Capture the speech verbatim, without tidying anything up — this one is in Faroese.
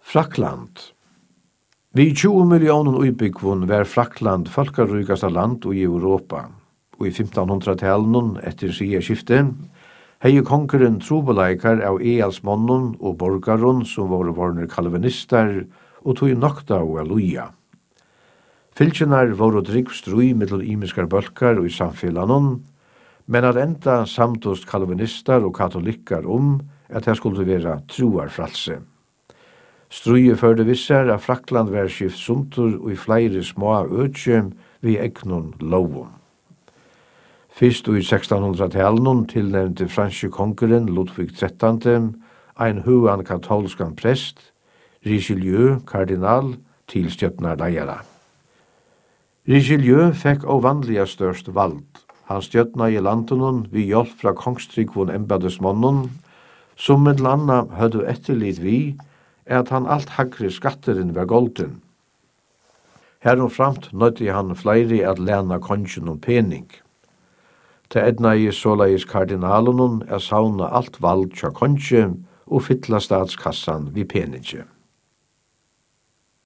Frakland. Vi tjúgu millionen uibygvun var Frakland folkarrykasta land i Europa. Og i fimtanhundratalen etter sidaskiftet hei konkurren trobeleikar av ealsmonnun og borgarun som var vorner kalvinister og tog nokta og aluja. Fylkjenar var drygg strui mittel imiskar bølkar og i samfellanon, men at enda samtost kalvinister og katolikkar om at det skulle være troarfralse. Struje førde visser at Frakland var skift suntur og i flere små økje vi egnon lovum. Fyrst og i sekstanhundratalen tilnevnte franske konkurren Ludvig trettande ein huan katolskan prest, Richelieu kardinal til stjøtnarlegjara. Richelieu fekk ovanliga størst vald. Han stjøtna i landenon vi hjelp fra kongstrykvun embadesmonnun, som med landa høyde etterlit vi, at han alt hagre skatteren var golden. Herom framt nødde han flere at lena kongen om pening. Ta edna i såleis kardinalonon er sauna alt vald tja kongen og fytla statskassan vi peninge.